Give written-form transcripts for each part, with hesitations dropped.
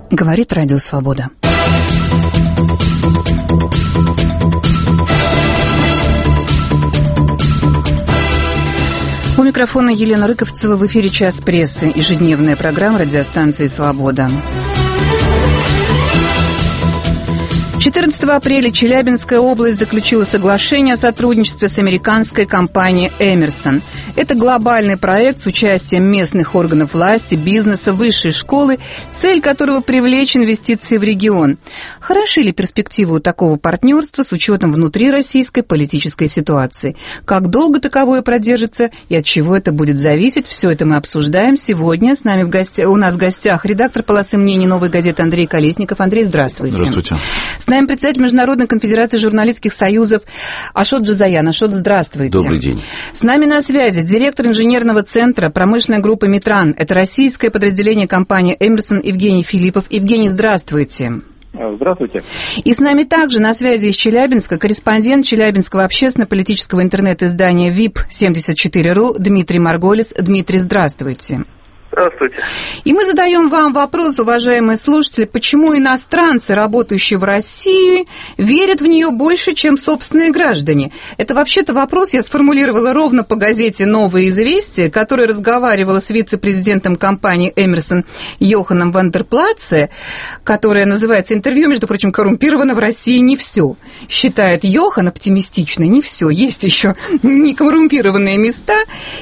Говорит Радио Свобода. У микрофона Елена Рыковцева, в эфире «Час прессы», ежедневная программа радиостанции «Свобода». 14 апреля Челябинская область заключила соглашение о сотрудничестве с американской компанией «Эмерсон». Это глобальный проект с участием местных органов власти, бизнеса, высшей школы, цель которого – привлечь инвестиции в регион. Хороши ли перспективы у такого партнерства с учетом внутрироссийской политической ситуации? Как долго таковое продержится и от чего это будет зависеть? Все это мы обсуждаем сегодня. С нами у нас в гостях редактор полосы мнений «Новой газеты» Андрей Колесников. Андрей, здравствуйте. Здравствуйте. С нами председатель Международной конфедерации журналистских союзов Ашот Джазаян. Ашот, здравствуйте. Добрый день. С нами на связи директор инженерного центра промышленной группы «Метран». Это российское подразделение компании «Эмерсон» Евгений Филиппов. Евгений, здравствуйте. Здравствуйте. И с нами также на связи из Челябинска корреспондент Челябинского общественно-политического интернет-издания VIP74.ru Дмитрий Марголис. Дмитрий, здравствуйте. Здравствуйте. И мы задаем вам вопрос, уважаемые слушатели, почему иностранцы, работающие в России, верят в нее больше, чем собственные граждане? Это вообще-то вопрос я сформулировала ровно по газете «Новые известия», которая разговаривала с вице-президентом компании «Эмерсон» Йоханом Вандерплаце, которая называется «Интервью, между прочим, коррумпировано в России не все». Считает Йохан оптимистично, не все, есть еще некоррумпированные места.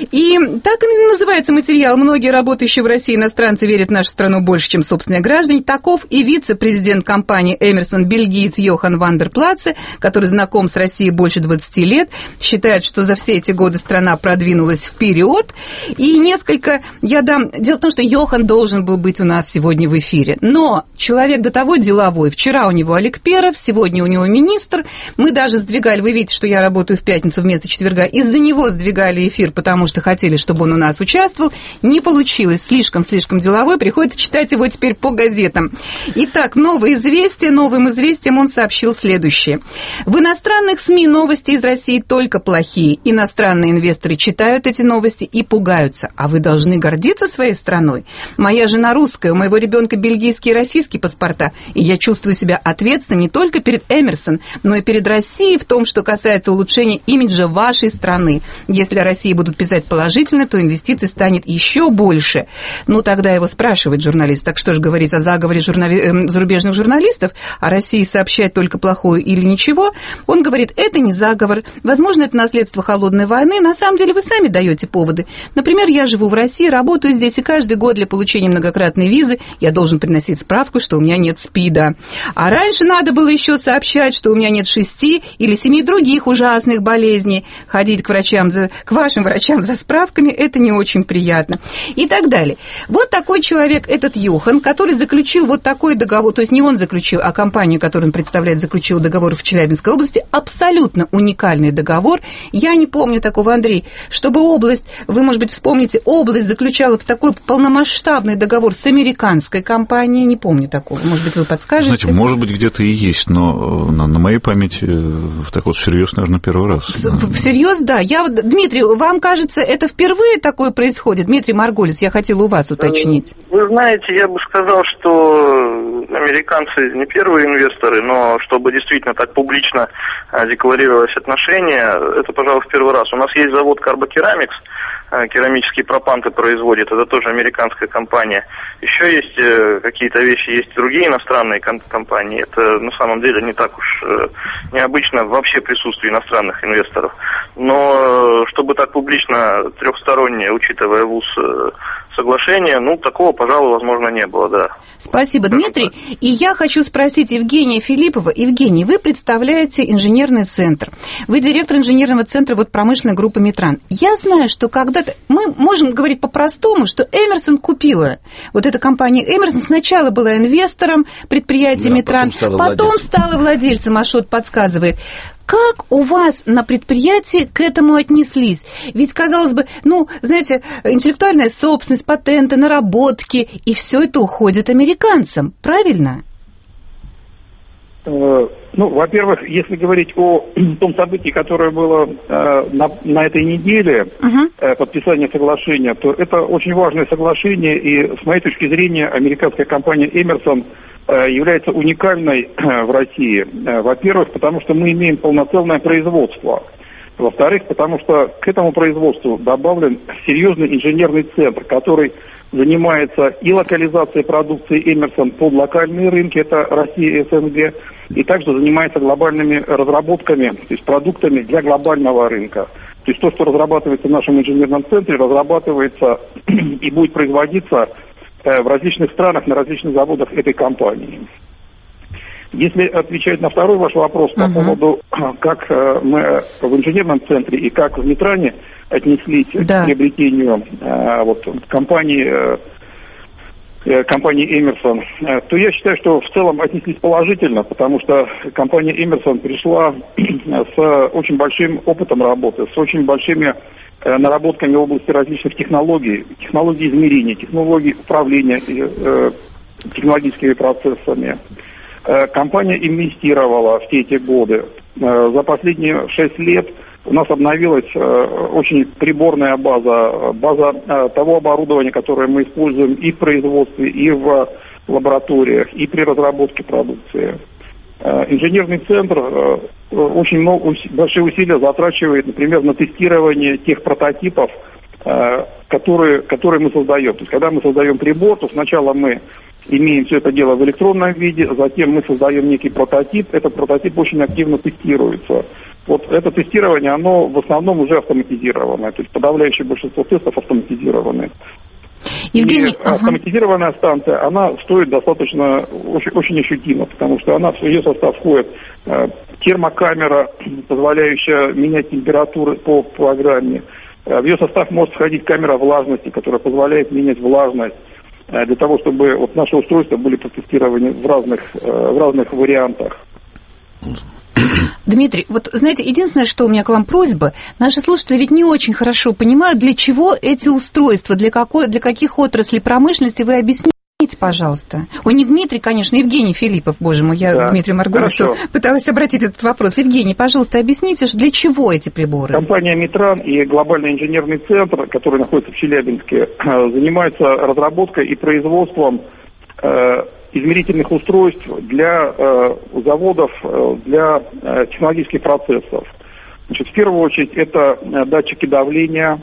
И так и называется материал «Многие работающие в России иностранцы верят в нашу страну больше, чем собственные граждане». Таков и вице-президент компании «Эмерсон», бельгиец Йохан Вандерплаце, который знаком с Россией больше 20 лет, считает, что за все эти годы страна продвинулась вперед. И несколько я дам... Дело в том, что Йохан должен был быть у нас сегодня в эфире. Но человек до того деловой. Вчера у него Олег Перов, сегодня у него министр. Мы даже сдвигали, вы видите, что я работаю в пятницу вместо четверга, из-за него сдвигали эфир, потому что хотели, чтобы он у нас участвовал. Не получилось. Слишком деловой, приходится читать его теперь по газетам. Итак, новым известием он сообщил следующее. В иностранных СМИ новости из России только плохие. Иностранные инвесторы читают эти новости и пугаются. А вы должны гордиться своей страной. Моя жена русская, у моего ребенка бельгийские и российские паспорта. И я чувствую себя ответственной не только перед Эмерсон, но и перед Россией в том, что касается улучшения имиджа вашей страны. Если о России будут писать положительно, то инвестиций станет еще больше. Ну, тогда его спрашивает журналист, так что же говорить о заговоре зарубежных журналистов, о России сообщать только плохое или ничего? Он говорит, это не заговор, возможно, это наследство холодной войны, на самом деле вы сами даете поводы. Например, я живу в России, работаю здесь, и каждый год для получения многократной визы я должен приносить справку, что у меня нет СПИДа. А раньше надо было еще сообщать, что у меня нет 6 или 7 других ужасных болезней. Ходить к вашим врачам за справками, это не очень приятно. И так далее. Вот такой человек, этот Йохан, который заключил вот такой договор, то есть не он заключил, а компания, которую он представляет, заключила договор в Челябинской области, абсолютно уникальный договор. Я не помню такого, Андрей, чтобы область, вы, может быть, вспомните, область заключала в такой полномасштабный договор с американской компанией, не помню такого, может быть, вы подскажете? Знаете, может быть, где-то и есть, но на моей памяти так вот всерьез, наверное, первый раз. Всерьез, да. Дмитрий, вам кажется, это впервые такое происходит? Дмитрий Марголис, я хотела у вас уточнить. Вы знаете, я бы сказал, что американцы не первые инвесторы, но чтобы действительно так публично декларировать отношения, это, пожалуй, в первый раз. У нас есть завод Карбокерамикс, керамические пропанты производит, это тоже американская компания. Еще есть какие-то вещи, есть другие иностранные компании. Это на самом деле не так уж необычно вообще присутствие иностранных инвесторов. Но чтобы так публично, трехстороннее, учитывая вуз, соглашение, такого, пожалуй, возможно, не было, да. Спасибо, Дмитрий. И я хочу спросить Евгения Филиппова. Евгений, вы представляете инженерный центр. Вы директор инженерного центра промышленной группы «Метран». Я знаю, что когда-то, мы можем говорить по-простому, что Эмерсон купила. Вот эта компания Эмерсон сначала была инвестором предприятия «Метран», потом стала владельцем, Ашот подсказывает. Как у вас на предприятии к этому отнеслись? Ведь, казалось бы, знаете, интеллектуальная собственность, патенты, наработки, и все это уходит американцам, правильно? Во-первых, если говорить о том событии, которое было на этой неделе, подписание соглашения, то это очень важное соглашение, и с моей точки зрения американская компания Emerson является уникальной в России. Во-первых, потому что мы имеем полноценное производство. Во-вторых, потому что к этому производству добавлен серьезный инженерный центр, который занимается и локализацией продукции Emerson под локальные рынки, это Россия и СНГ, и также занимается глобальными разработками, то есть продуктами для глобального рынка. То есть то, что разрабатывается в нашем инженерном центре, разрабатывается и будет производиться в различных странах, на различных заводах этой компании. Если отвечать на второй ваш вопрос по поводу, как мы в инженерном центре и как в Метране отнеслись к приобретению компании Emerson, то я считаю, что в целом отнеслись положительно, потому что компания Emerson пришла с очень большим опытом работы, с очень большими наработками в области различных технологий измерения, технологий управления технологическими процессами. Компания инвестировала все эти годы. За последние 6 лет у нас обновилась очень приборная база того оборудования, которое мы используем и в производстве, и в лабораториях, и при разработке продукции. Инженерный центр очень большие усилия затрачивает, например, на тестирование тех прототипов, которые мы создаем. То есть, когда мы создаем прибор, то сначала мы имеем все это дело в электронном виде, затем мы создаем некий прототип, этот прототип очень активно тестируется. Вот это тестирование, оно в основном уже автоматизированное, то есть подавляющее большинство тестов автоматизированы. Евгений, и автоматизированная станция, она стоит достаточно, очень ощутимо, потому что в ее состав входит термокамера, позволяющая менять температуры по программе. В ее состав может входить камера влажности, которая позволяет менять влажность, для того, чтобы наши устройства были протестированы в разных вариантах. Дмитрий, знаете, единственное, что у меня к вам просьба, наши слушатели ведь не очень хорошо понимают, для чего эти устройства, для каких отраслей промышленности, вы объясните, пожалуйста. Ой, не Дмитрий, конечно, Евгений Филиппов, боже мой, я к Дмитрию Маргулису пыталась обратить этот вопрос. Евгений, пожалуйста, объясните, для чего эти приборы? Компания Метран и глобальный инженерный центр, который находится в Челябинске, занимаются разработкой и производством измерительных устройств для заводов, для технологических процессов. Значит, в первую очередь это датчики давления,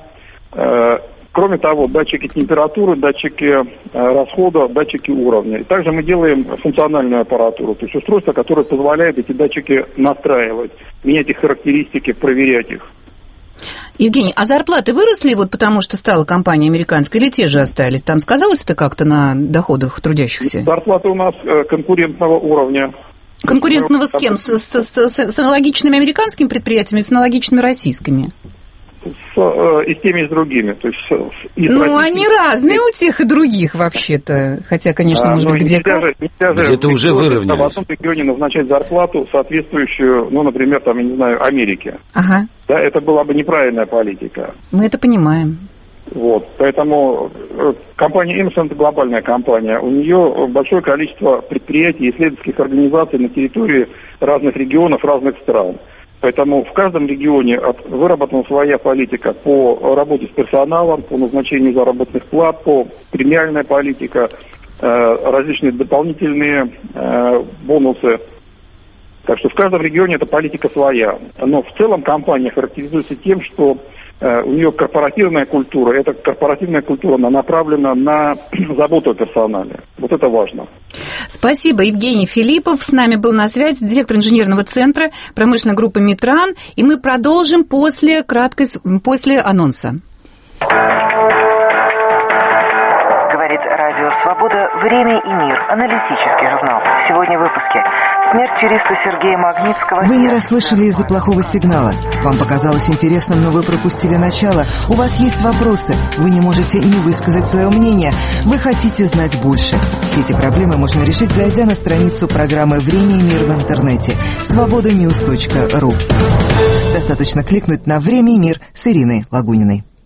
кроме того, датчики температуры, датчики расхода, датчики уровня. И также мы делаем функциональную аппаратуру, то есть устройство, которое позволяет эти датчики настраивать, менять их характеристики, проверять их. Евгений, а зарплаты выросли потому, что стала компания американская, или те же остались? Там сказалось это как-то на доходах трудящихся? Зарплаты у нас конкурентного уровня. Конкурентного с кем? С аналогичными американскими предприятиями, с аналогичными российскими? И с теми, и с другими. То есть, они разные у тех и других вообще-то. Хотя, конечно, может быть, где-то уже выровнялись. В одном регионе назначать зарплату, соответствующую, например, Америке. Ага. Да, это была бы неправильная политика. Мы это понимаем. Поэтому компания Emerson – это глобальная компания. У нее большое количество предприятий и исследовательских организаций на территории разных регионов, разных стран. Поэтому в каждом регионе выработана своя политика по работе с персоналом, по назначению заработных плат, по премиальная политика, различные дополнительные бонусы. Так что в каждом регионе эта политика своя. Но в целом компания характеризуется тем, что у нее корпоративная культура. Эта корпоративная культура, она направлена на заботу о персонале. Вот это важно. Спасибо. Евгений Филиппов с нами был на связи, директор инженерного центра промышленной группы «Метран». И мы продолжим после анонса. Говорит Радио Свобода «Время и мир». Аналитический журнал. Сегодня в выпуске. Смерть юриста Сергея Магнитского. Вы не расслышали из-за плохого сигнала. Вам показалось интересным, но вы пропустили начало. У вас есть вопросы. Вы не можете не высказать свое мнение. Вы хотите знать больше. Все эти проблемы можно решить, зайдя на страницу программы «Время и мир» в интернете. Свободаnews.ru. Достаточно кликнуть на «Время и мир» с Ириной Лагуниной.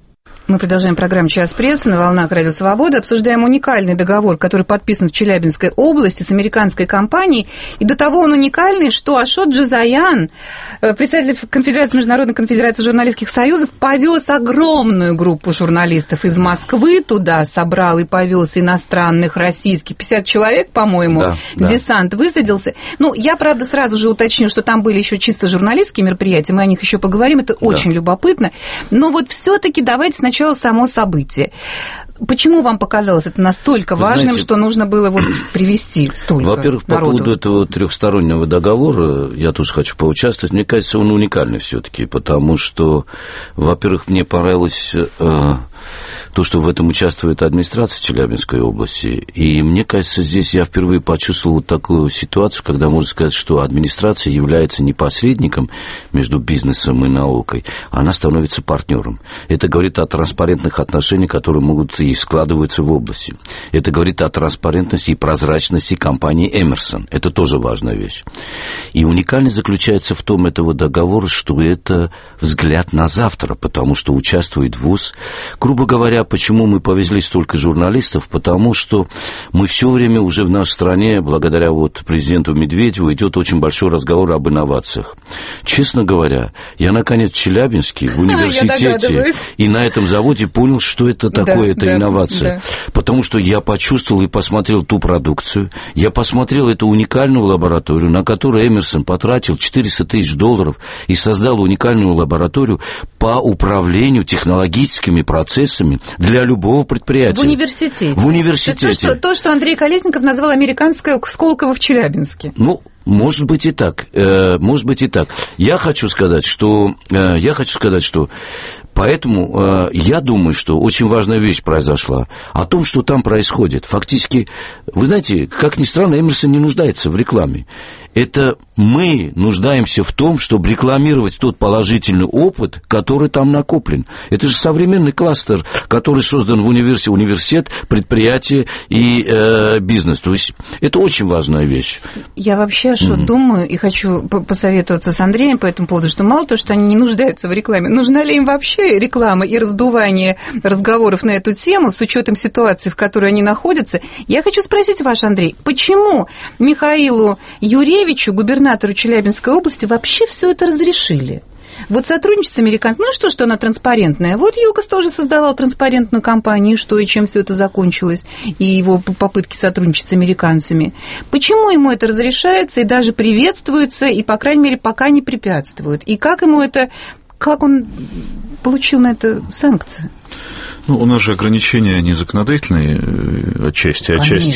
Мы продолжаем программу «Час прессы» на волнах Радио Свобода. Обсуждаем уникальный договор, который подписан в Челябинской области с американской компанией. И до того он уникальный, что Ашот Джазаян, председатель Конфедерации, Международной конфедерации журналистских союзов, повез огромную группу журналистов из Москвы туда, собрал и повез иностранных, российских, 50 человек, по-моему, десант высадился. Ну, я, правда, сразу же уточню, что там были еще чисто журналистские мероприятия, мы о них еще поговорим, это очень любопытно. Но вот все-таки давайте сначала само событие. Почему вам показалось это настолько важным, что нужно было вот привести столько народу? Во-первых, по поводу этого трехстороннего договора, я тоже хочу поучаствовать. Мне кажется, он уникальный все-таки, потому что, во-первых, мне понравилось то, что в этом участвует администрация Челябинской области. И мне кажется, здесь я впервые почувствовал вот такую ситуацию, когда можно сказать, что администрация является не посредником между бизнесом и наукой, а она становится партнером. Это говорит о транспарентных отношениях, которые могут и складываются в области. Это говорит о транспарентности и прозрачности компании Эмерсон. Это тоже важная вещь. И уникальность заключается в том этого договора, что это взгляд на завтра, потому что участвует ВУЗ. Грубо говоря, почему мы повезли столько журналистов? Потому что мы все время уже в нашей стране, благодаря вот президенту Медведеву, идет очень большой разговор об инновациях. Честно говоря, я, наконец, в Челябинске, в университете, и на этом заводе понял, что это такое, это инновация. Потому что я почувствовал и посмотрел ту продукцию, я посмотрел эту уникальную лабораторию, на которую Эмерсон потратил $400 тысяч и создал уникальную лабораторию по управлению технологическими процессами для любого предприятия. В университете. В университете. То, что Андрей Колесников назвал американское Сколково в Челябинске. Ну, может быть и так. Может быть и так. Я хочу сказать, что поэтому я думаю, что очень важная вещь произошла. О том, что там происходит. Фактически, вы знаете, как ни странно, Эмерсон не нуждается в рекламе. Это мы нуждаемся в том, чтобы рекламировать тот положительный опыт, который там накоплен. Это же современный кластер, который создан в университет, предприятие и бизнес. То есть это очень важная вещь. Я вообще думаю и хочу посоветоваться с Андреем по этому поводу, что мало того, что они не нуждаются в рекламе, нужна ли им вообще реклама и раздувание разговоров на эту тему с учетом ситуации, в которой они находятся. Я хочу спросить вас, Андрей, почему Михаилу Юревичу, губернатору Челябинской области, вообще все это разрешили? Вот сотрудничать с американцами, ну что она транспарентная. Вот ЮКОС тоже создавал транспарентную компанию, что и чем все это закончилось, и его попытки сотрудничать с американцами. Почему ему это разрешается и даже приветствуется, и, по крайней мере, пока не препятствует? И как он получил на это санкции? Ну, у нас же ограничения, они законодательные отчасти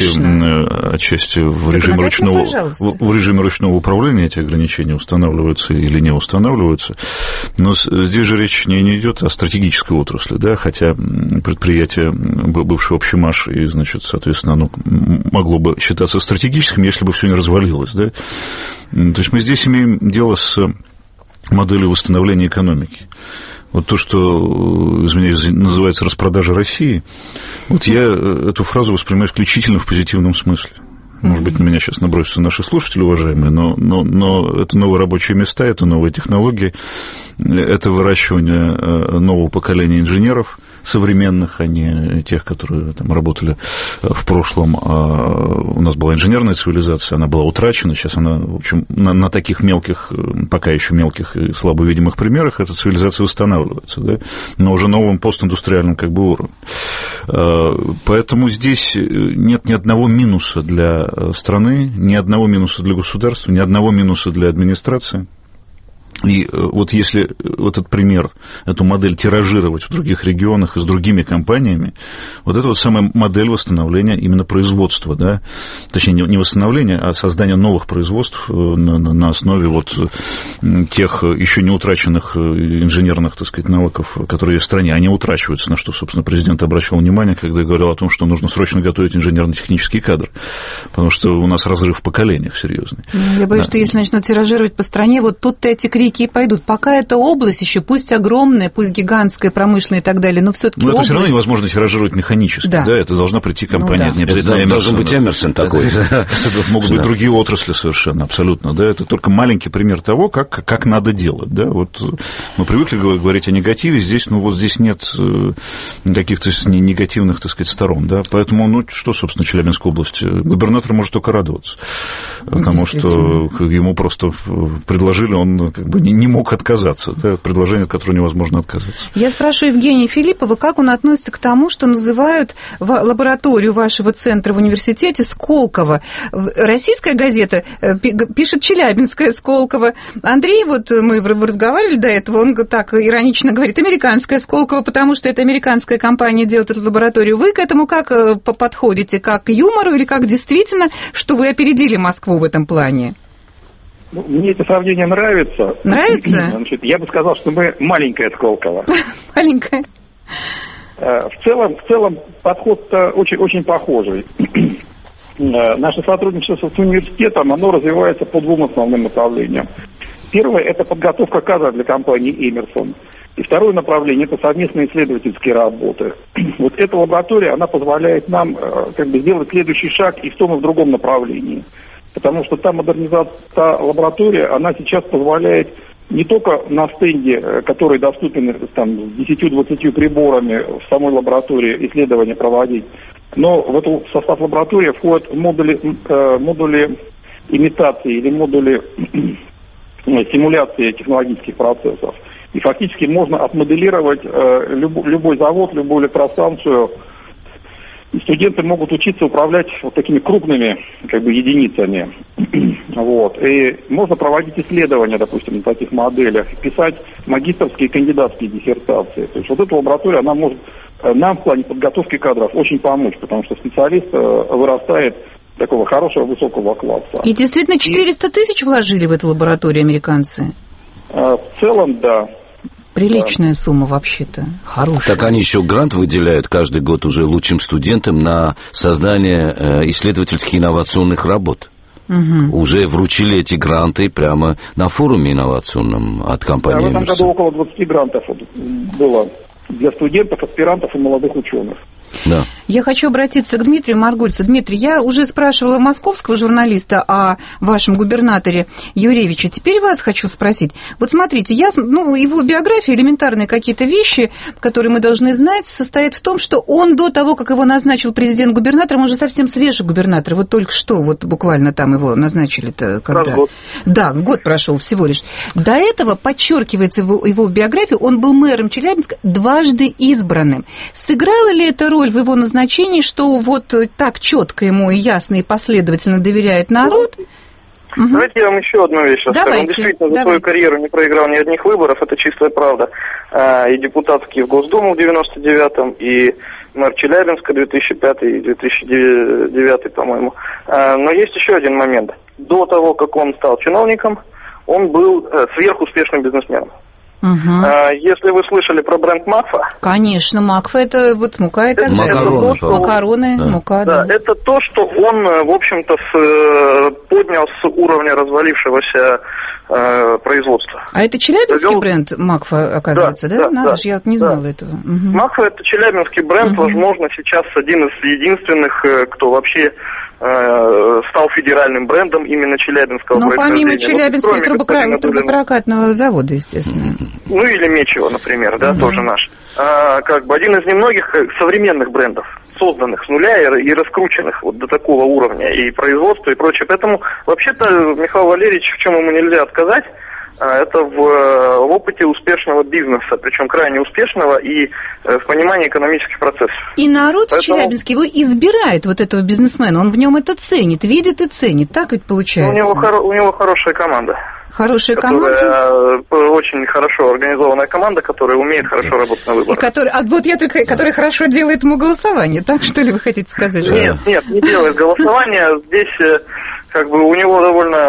в режиме ручного управления эти ограничения устанавливаются или не устанавливаются. Но здесь же речь не идет о стратегической отрасли, да, хотя предприятие бывшего Общемаш, и, значит, соответственно, оно могло бы считаться стратегическим, если бы все не развалилось, да. То есть мы здесь имеем дело с моделью восстановления экономики. Вот то, что, извиняюсь, называется распродажа России, вот я эту фразу воспринимаю исключительно в позитивном смысле. Может быть, на меня сейчас набросятся наши слушатели, уважаемые, но это новые рабочие места, это новые технологии, это выращивание нового поколения инженеров современных, а не тех, которые там работали в прошлом. У нас была инженерная цивилизация, она была утрачена, сейчас она, в общем, на таких мелких, пока еще мелких и слабо видимых примерах эта цивилизация восстанавливается, да, но уже новым постиндустриальным как бы уровнем. Поэтому здесь нет ни одного минуса для страны, ни одного минуса для государства, ни одного минуса для администрации. И вот если этот пример, эту модель тиражировать в других регионах и с другими компаниями, вот это вот самая модель восстановления именно производства, да, точнее, не восстановления, а создания новых производств на основе вот тех еще не утраченных инженерных, так сказать, навыков, которые есть в стране. Они утрачиваются, на что, собственно, президент обращал внимание, когда говорил о том, что нужно срочно готовить инженерно-технический кадр, потому что у нас разрыв в поколениях серьезный. Я боюсь, что если начнут тиражировать по стране, вот тут-то эти крики великие пойдут. Пока эта область еще, пусть огромная, пусть гигантская, промышленная и так далее, но все-таки это все равно невозможно тиражировать механически, да, это должна прийти компания. Это не обязательно должен быть Эмерсон такой. Это могут быть другие отрасли совершенно, абсолютно, да, это только маленький пример того, как надо делать, да, вот мы привыкли говорить о негативе, здесь, здесь нет каких-то негативных, так сказать, сторон, да, поэтому, что, собственно, Челябинская область, губернатор может только радоваться, потому что ему просто предложили, он как бы не мог отказаться, да, предложение, от которого невозможно отказаться. Я спрошу Евгения Филиппова, как он относится к тому, что называют лабораторию вашего центра в университете Сколково. Российская газета пишет Челябинская Сколково. Андрей, вот мы разговаривали до этого, он так иронично говорит, американская Сколково, потому что это американская компания делает эту лабораторию. Вы к этому как подходите? Как к юмору или как действительно, что вы опередили Москву в этом плане? Мне это сравнение нравится. Нравится? Значит, я бы сказал, что мы маленькая Сколково. Маленькая. В целом подход-то очень похожий. Наше сотрудничество с университетом, оно развивается по двум основным направлениям. Первое – это подготовка кадров для компании Эмерсон. И второе направление – это совместные исследовательские работы. Вот эта лаборатория, она позволяет нам сделать следующий шаг и в том, и в другом направлении. Потому что та лаборатория, она сейчас позволяет не только на стенде, который доступен там, с 10-20 приборами в самой лаборатории исследования проводить, но в эту состав лаборатории входят модули имитации или модули симуляции технологических процессов. И фактически можно отмоделировать любой завод, любую электростанцию. И студенты могут учиться управлять вот такими крупными единицами. Вот. И можно проводить исследования, допустим, на таких моделях, писать магистерские и кандидатские диссертации. То есть вот эта лаборатория, она может нам в плане подготовки кадров очень помочь, потому что специалист вырастает такого хорошего, высокого класса. И действительно 400 тысяч вложили в эту лабораторию американцы? В целом, да. Приличная сумма вообще-то, хорошая. Так они еще грант выделяют каждый год уже лучшим студентам на создание исследовательских инновационных работ. Угу. Уже вручили эти гранты прямо на форуме инновационном от компании Эмерсон. В этом году около 20 грантов было для студентов, аспирантов и молодых ученых. Да. Я хочу обратиться к Дмитрию Маргольцу. Дмитрий, я уже спрашивала московского журналиста о вашем губернаторе Юревиче. Теперь вас хочу спросить. Вот смотрите, его биография, элементарные какие-то вещи, которые мы должны знать, состоят в том, что он до того, как его назначил президент губернатором, он же совсем свежий губернатор. Вот только что, вот буквально там его назначили-то когда? Год. Да, год прошел всего лишь. До этого, подчеркивается его биографию, он был мэром Челябинска, дважды избранным. Сыграла ли это роль в его назначении, что вот так четко ему и ясно и последовательно доверяет народ? Давайте я вам еще одну вещь расскажу. Он действительно за свою карьеру не проиграл ни одних выборов, это чистая правда. И депутатские в Госдуму в 99-м, и мэр Челябинска 2005 и 2009, по-моему. Но есть еще один момент. До того, как он стал чиновником, он был сверхуспешным бизнесменом. Угу. Если вы слышали про бренд Макфа... Конечно, Макфа это вот мука и так далее. Макароны, да. Мука. Да, это то, что он, в общем-то, поднял с уровня развалившегося производства. А это челябинский бренд Макфа, оказывается, да? Надо же, я не знала этого. Угу. Макфа это челябинский бренд, возможно, сейчас один из единственных, кто вообще стал федеральным брендом именно челябинского происхождения. Но помимо Челябинского трубопрокатного завода, естественно. Ну или Мечево, например, да, тоже наш. Один из немногих современных брендов, созданных с нуля и раскрученных вот до такого уровня и производства и прочее. Поэтому вообще-то Михаил Валерьевич, в чем ему нельзя отказать, это в опыте успешного бизнеса, причем крайне успешного и в понимании экономических процессов. И народ в Челябинске его избирает, вот этого бизнесмена, он в нем это ценит, видит и ценит, так ведь получается? У него хорошая команда. Хорошая команда? Очень хорошо организованная команда, которая умеет хорошо работать на выборах. Которая хорошо делает ему голосование, так что ли вы хотите сказать? Нет, не делает голосование. Здесь у него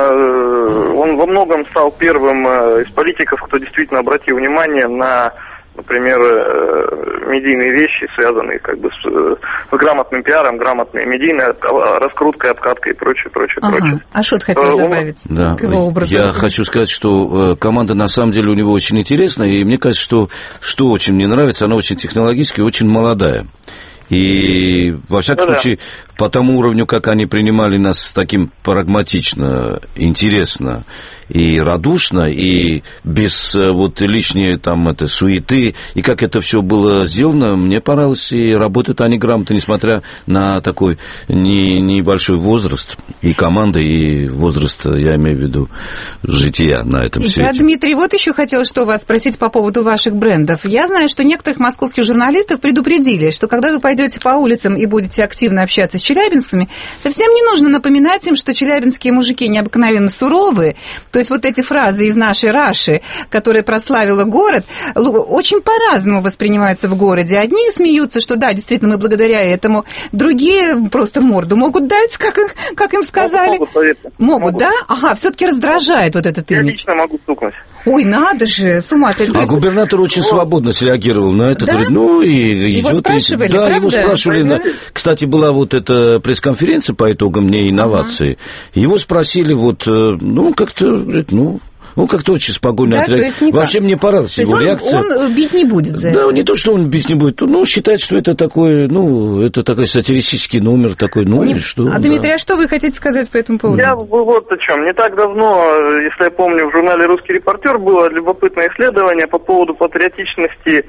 довольно... Он во многом стал первым из политиков, кто действительно обратил внимание на например, медийные вещи, связанные как бы с грамотным пиаром, грамотной медийной раскруткой, обкаткой и прочее. Ашот хотел добавить к его образу. Я хочу сказать, что команда на самом деле у него очень интересная, и мне кажется, что очень мне нравится, она очень технологически, очень молодая. И, во всяком случае, по тому уровню, как они принимали нас таким прагматично, интересно и радушно, и без вот лишней там суеты, и как это все было сделано, мне понравилось, и работают они грамотно, несмотря на такой небольшой возраст, и команда, и возраст, я имею в виду, жития на этом свете. Я, Дмитрий, вот еще хотела что вас спросить по поводу ваших брендов. Я знаю, что некоторых московских журналистов предупредили, что когда вы пойдете по улицам и будете активно общаться с челябинцами, совсем не нужно напоминать им, что челябинские мужики необыкновенно суровые. То есть вот эти фразы из нашей Раши, которая прославила город, очень по-разному воспринимаются в городе. Одни смеются, что да, действительно, мы благодаря этому. Другие просто морду могут дать, как им сказали. Могут, да? Ага, все-таки раздражает вот этот имидж. Я лично могу стукнуть. Ой, надо же, с ума сойти. А губернатор очень свободно среагировал на это. Да? Говорит, и его идет. Спрашивали, да, правда? Его спрашивали. Да? Кстати, была вот эта пресс-конференция по итогам Дня инноваций. Его спросили как-то очень спокойно отреагировал. Вообще мне понравилась его реакция. Он бить не будет за это. Да, не то, что он бить не будет. Считает, что это такой, это такой сатирический номер такой, и что. Дмитрий, а что вы хотите сказать по этому поводу? Я вот о чем. Не так давно, если я помню, в журнале «Русский репортер» было любопытное исследование по поводу патриотичности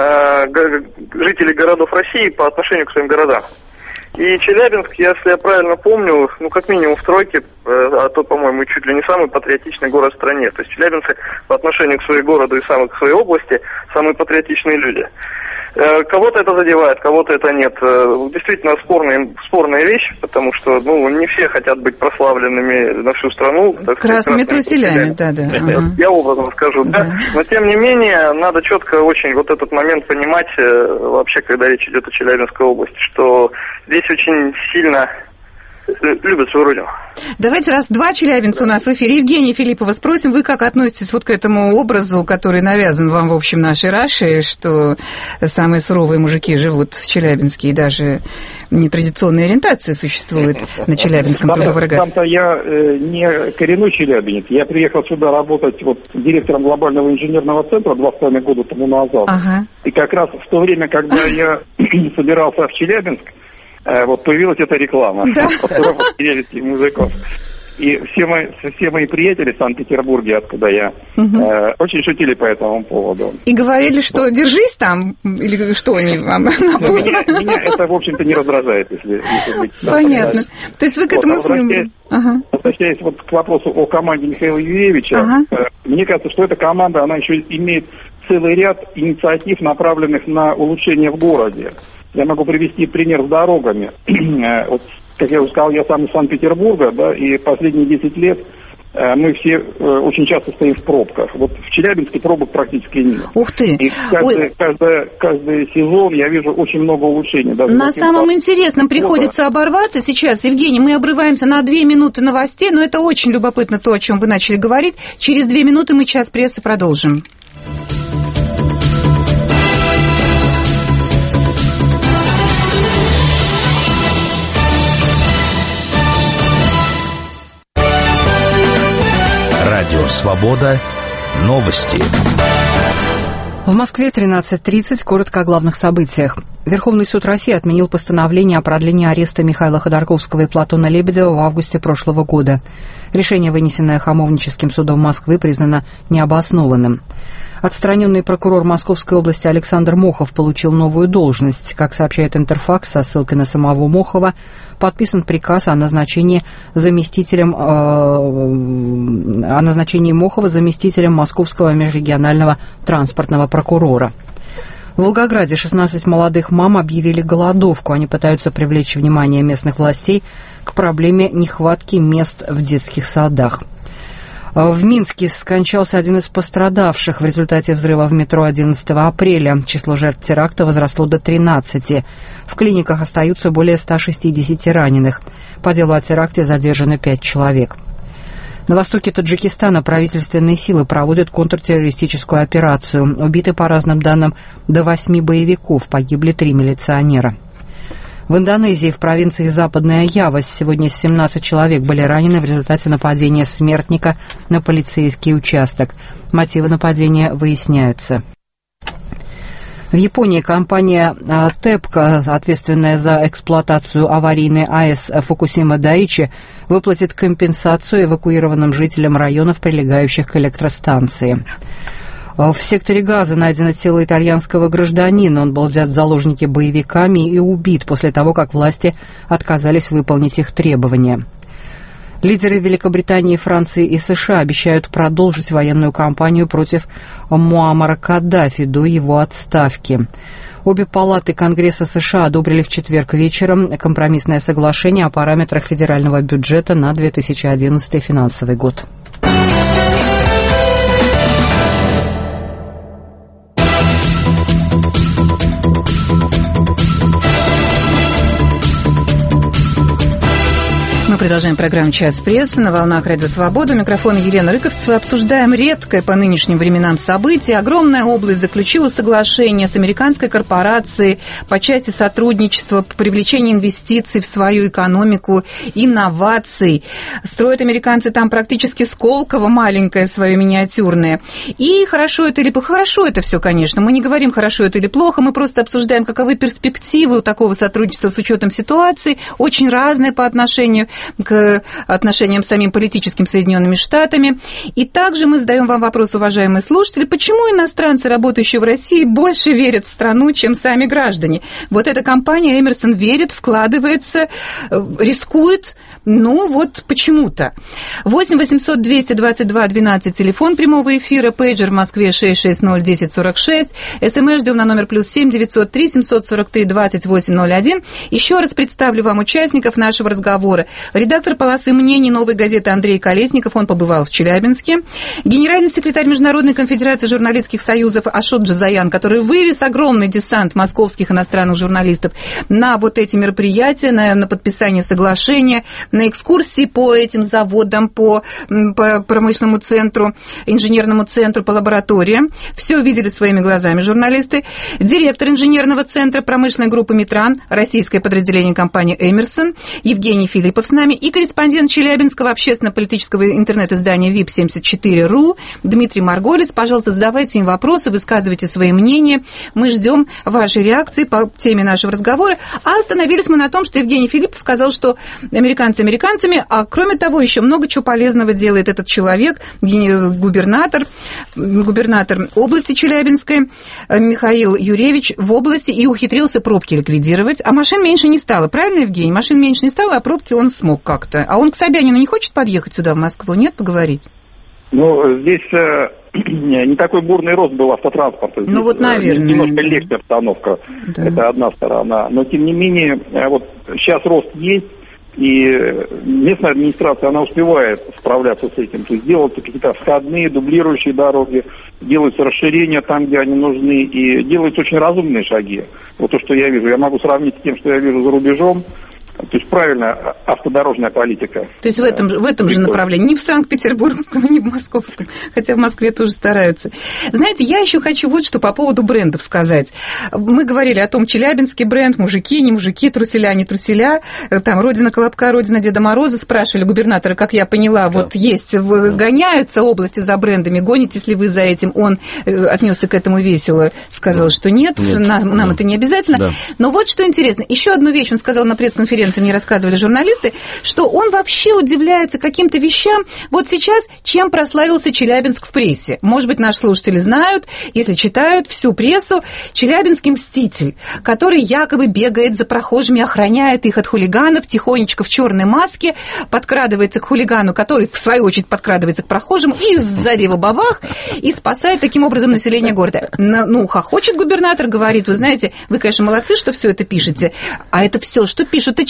жителей городов России по отношению к своим городам. И Челябинск, если я правильно помню, как минимум в тройке, а то, по-моему, чуть ли не самый патриотичный город в стране. То есть челябинцы по отношению к своему городу и к своей области самые патриотичные люди. Кого-то это задевает, кого-то это нет. Действительно спорная вещь, потому что не все хотят быть прославленными на всю страну. Красными труселями, да. Я образно скажу, да. Но тем не менее, надо четко очень вот этот момент понимать, вообще, когда речь идет о Челябинской области, что здесь очень сильно любят свою родину. Давайте раз два челябинца у нас в эфире. Евгения Филиппова спросим, вы как относитесь вот к этому образу, который навязан вам, в общем, нашей Рашей, что самые суровые мужики живут в Челябинске, и даже нетрадиционные ориентации существуют на челябинском трудовом. Сам-то я не коренной челябинец. Я приехал сюда работать директором глобального инженерного центра 2,5 года тому назад. Ага. И как раз в то время, когда я собирался в Челябинск, появилась эта реклама челябинских мужиков. И все мои приятели в Санкт-Петербурге, откуда я, очень шутили по этому поводу. И говорили, что держись там, или что они вам? Меня это, в общем-то, не раздражает, если быть. Понятно. То есть вы к этому возвращаясь к вопросу о команде Михаила Юрьевича, мне кажется, что эта команда, она еще имеет целый ряд инициатив, направленных на улучшение в городе. Я могу привести пример с дорогами. Как я уже сказал, я сам из Санкт-Петербурга, и последние 10 лет мы все очень часто стоим в пробках. В Челябинске пробок практически нет. Ух ты! И каждый сезон я вижу очень много улучшений. На самом интересном приходится оборваться сейчас. Евгений, мы обрываемся на 2 минуты новостей, но это очень любопытно то, о чем вы начали говорить. Через 2 минуты мы час прессы продолжим. Радио «Свобода». Новости. В Москве 13:30. Коротко о главных событиях. Верховный суд России отменил постановление о продлении ареста Михаила Ходорковского и Платона Лебедева в августе прошлого года. Решение, вынесенное Хамовническим судом Москвы, признано необоснованным. Отстраненный прокурор Московской области Александр Мохов получил новую должность. Как сообщает Интерфакс со ссылкой на самого Мохова, подписан приказ о назначении Мохова заместителем Московского межрегионального транспортного прокурора. В Волгограде 16 молодых мам объявили голодовку. Они пытаются привлечь внимание местных властей к проблеме нехватки мест в детских садах. В Минске скончался один из пострадавших в результате взрыва в метро 11 апреля. Число жертв теракта возросло до 13. В клиниках остаются более 160 раненых. По делу о теракте задержаны 5 человек. На востоке Таджикистана правительственные силы проводят контртеррористическую операцию. Убиты, по разным данным, до 8 боевиков, погибли 3 милиционера. В Индонезии, в провинции Западная Ява, сегодня 17 человек были ранены в результате нападения смертника на полицейский участок. Мотивы нападения выясняются. В Японии компания ТЭПКО, ответственная за эксплуатацию аварийной АЭС Фукусима-Дайичи, выплатит компенсацию эвакуированным жителям районов, прилегающих к электростанции. В секторе Газа найдено тело итальянского гражданина. Он был взят в заложники боевиками и убит после того, как власти отказались выполнить их требования. Лидеры Великобритании, Франции и США обещают продолжить военную кампанию против Муаммара Каддафи до его отставки. Обе палаты Конгресса США одобрили в четверг вечером компромиссное соглашение о параметрах федерального бюджета на 2011 финансовый год. Мы продолжаем программу «Час прессы» на волнах Радио Свобода. У микрофона Елена Рыковцева. Обсуждаем редкое по нынешним временам событие. Огромная область заключила соглашение с американской корпорацией по части сотрудничества, по привлечению инвестиций в свою экономику, инноваций. Строят американцы там практически Сколково маленькое свое миниатюрное. И хорошо это или плохо? Хорошо это все, конечно. Мы не говорим, хорошо это или плохо. Мы просто обсуждаем, каковы перспективы у такого сотрудничества с учетом ситуации, очень разные по отношению к отношениям с самим политическим Соединенными Штатами. И также мы задаем вам вопрос, уважаемые слушатели, почему иностранцы, работающие в России, больше верят в страну, чем сами граждане? Вот эта компания Эмерсон верит, вкладывается, рискует, ну вот почему-то. 8 800 222 12, телефон прямого эфира, пейджер в Москве 660-1046, СМС ждем на номер +7 903 743 2801. Еще раз представлю вам участников нашего разговора. Редактор полосы мнений «Новой газеты» Андрей Колесников, он побывал в Челябинске. Генеральный секретарь Международной конфедерации журналистских союзов Ашот Джазаян, который вывез огромный десант московских иностранных журналистов на вот эти мероприятия, на подписание соглашения, на экскурсии по этим заводам, по промышленному центру, инженерному центру, по лабораториям. Все увидели своими глазами журналисты. Директор инженерного центра промышленной группы «Метран», российское подразделение компании «Эмерсон», Евгений Филиппов с нами, и корреспондент Челябинского общественно-политического интернет-издания VIP74.ru Дмитрий Марголис. Пожалуйста, задавайте им вопросы, высказывайте свои мнения. Мы ждем вашей реакции по теме нашего разговора. А остановились мы на том, что Евгений Филиппов сказал, что американцы американцами, а кроме того, еще много чего полезного делает этот человек, губернатор области Челябинской Михаил Юревич в области, и ухитрился пробки ликвидировать. А машин меньше не стало. Правильно, Евгений? Машин меньше не стало, а пробки он смог как-то. А он к Собянину не хочет подъехать сюда, в Москву? Нет, поговорить? Ну, здесь не такой бурный рост был автотранспорта. Здесь, ну, вот, наверное. Немножко легче обстановка. Да. Это одна сторона. Но, тем не менее, вот сейчас рост есть, и местная администрация, она успевает справляться с этим. То есть делаются какие-то входные, дублирующие дороги, делаются расширения там, где они нужны, и делаются очень разумные шаги. Вот то, что я вижу. Я могу сравнить с тем, что я вижу за рубежом. То есть правильная автодорожная политика. То есть в этом же направлении, не в Санкт-Петербургском, не в Московском, хотя в Москве тоже стараются. Знаете, я еще хочу вот что по поводу брендов сказать. Мы говорили о том, челябинский бренд, мужики, не мужики, труселя, не труселя, там родина Колобка, родина Деда Мороза. Спрашивали губернатора, как я поняла, да. Вот есть, гоняются области за брендами, гонитесь ли вы за этим? Он отнесся к этому весело, сказал, что нет, нам это не обязательно. Да. Но вот что интересно, еще одну вещь он сказал на пресс-конференции, мне рассказывали журналисты, что он вообще удивляется каким-то вещам. Вот сейчас чем прославился Челябинск в прессе? Может быть, наши слушатели знают, если читают всю прессу, челябинский мститель, который якобы бегает за прохожими, охраняет их от хулиганов, тихонечко в черной маске, подкрадывается к хулигану, который, в свою очередь, подкрадывается к прохожим, и сзади его бабах, и спасает таким образом население города. Ну, хохочет губернатор, говорит, вы знаете, вы, конечно, молодцы, что все это пишете, а это все, что пишут, и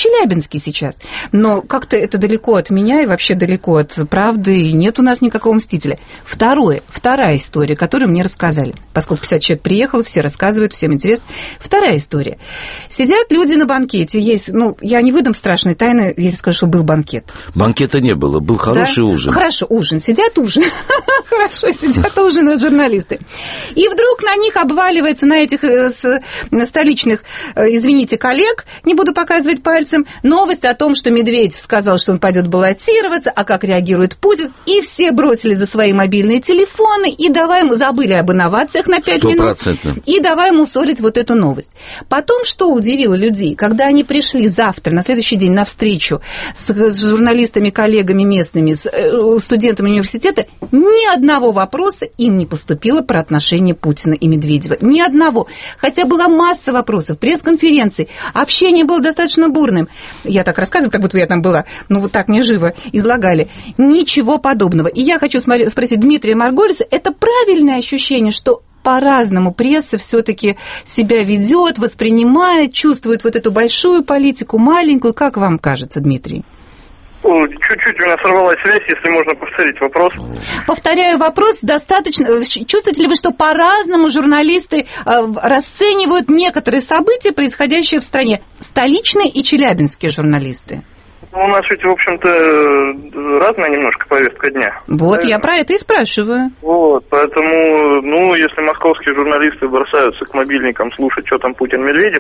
Челябинске сейчас. Но как-то это далеко от меня и вообще далеко от правды, и нет у нас никакого мстителя. Вторая история, которую мне рассказали. Поскольку 50 человек приехало, все рассказывают, всем интересно. Вторая история. Сидят люди на банкете. Есть, я не выдам страшной тайны, если скажу, что был банкет. Банкета не было, был хороший ужин. Хорошо, ужин. Сидят Хорошо, сидят ужинают журналисты. И вдруг на них обваливается, на этих столичных, извините, коллег, не буду показывать пальцем, новость о том, что Медведев сказал, что он пойдет баллотироваться, а как реагирует Путин. И все бросили за свои мобильные телефоны и забыли об инновациях на 5 минут. И давай мусолить вот эту новость. Потом, что удивило людей, когда они пришли завтра, на следующий день, на встречу с журналистами, коллегами местными, с студентами университета, ни одного вопроса им не поступило про отношения Путина и Медведева. Ни одного. Хотя была масса вопросов, пресс-конференций, общение было достаточно бурным. Я так рассказываю, как будто я там была, вот так мне живо излагали. Ничего подобного. И я хочу спросить Дмитрия Марголиса, это правильное ощущение, что по-разному пресса все-таки себя ведет, воспринимает, чувствует вот эту большую политику, маленькую. Как вам кажется, Дмитрий? Чуть-чуть у меня сорвалась связь, если можно повторить вопрос. Повторяю вопрос, достаточно. Чувствуете ли вы, что по-разному журналисты расценивают некоторые события, происходящие в стране? Столичные и челябинские журналисты. У нас ведь, в общем-то, разная немножко повестка дня. Вот, я про это и спрашиваю. Вот, поэтому, если московские журналисты бросаются к мобильникам слушать, что там Путин-Медведев,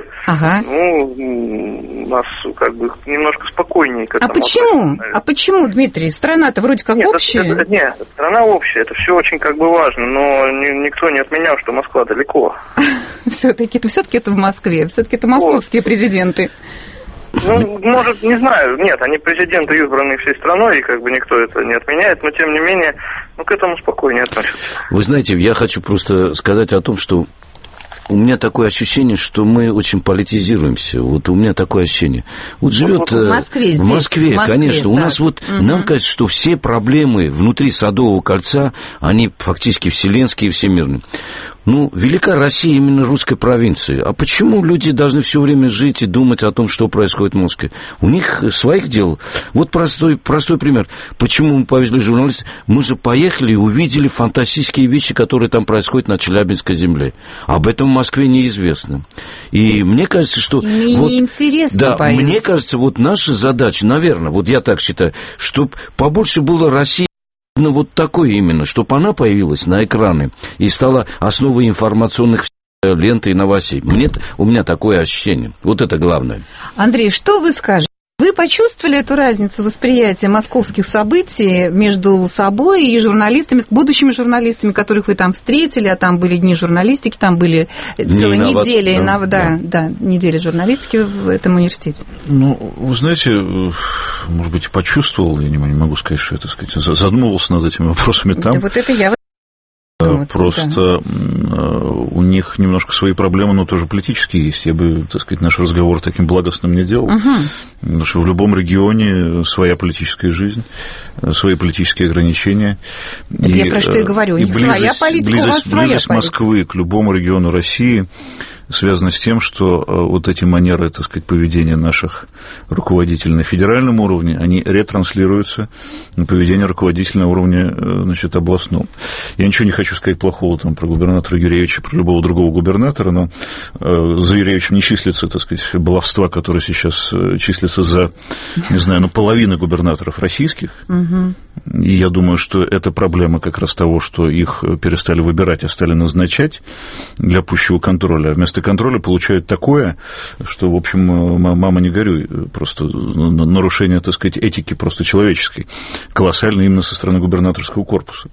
у нас как бы немножко спокойнее к этому. А почему, Дмитрий? Страна-то вроде как общая. Нет, страна общая, это все очень как бы важно, но никто не отменял, что Москва далеко. Все-таки это в Москве, все-таки это московские президенты. Может, не знаю. Нет, они президенты, избранные всей страной, и как бы никто это не отменяет, но тем не менее, к этому спокойнее относятся. Вы знаете, я хочу просто сказать о том, что у меня такое ощущение, что мы очень политизируемся. Вот у меня такое ощущение. Вот живет в Москве, в Москве, конечно. Да. У нас нам кажется, что все проблемы внутри Садового кольца, они фактически вселенские и всемирные. Велика Россия именно русской провинции. А почему люди должны все время жить и думать о том, что происходит в Москве? У них своих дел. Вот простой пример. Почему мы повезли журналистов? Мы же поехали и увидели фантастические вещи, которые там происходят на Челябинской земле. Об этом в Москве неизвестно. И мне кажется, что... Мне неинтересно, да, мне кажется, наша задача, наверное, я так считаю, чтобы побольше было России, вот такое именно, чтобы она появилась на экраны и стала основой информационных лент и новостей. У меня такое ощущение. Вот это главное. Андрей, что вы скажете? Вы почувствовали эту разницу восприятия московских событий между собой и журналистами, с будущими журналистами, которых вы там встретили, а там были дни журналистики, там были целые недели, недели журналистики в этом университете? Вы знаете, может быть, почувствовал, я не могу сказать, что это, задумывался над этими вопросами там. Да вот это я Просто у них немножко свои проблемы, но тоже политические есть. Я бы, наш разговор таким благостным не делал. Потому что в любом регионе своя политическая жизнь, свои политические ограничения. Так я про что и говорю. У них своя политика, у вас своя политика. Близость Москвы к любому региону России связано с тем, что вот эти манеры, поведения наших руководителей на федеральном уровне, они ретранслируются на поведение руководителя на уровне, областном. Я ничего не хочу сказать плохого про губернатора Юрьевича, про любого другого губернатора, но за Юрьевичем не числится, баловства, которые сейчас числятся за, половину губернаторов российских. И я думаю, что это проблема как раз того, что их перестали выбирать, а стали назначать для пущего контроля. Вместо контроля получают такое, что, в общем, мама не горюй, просто нарушение, этики просто человеческой, колоссальное именно со стороны губернаторского корпуса.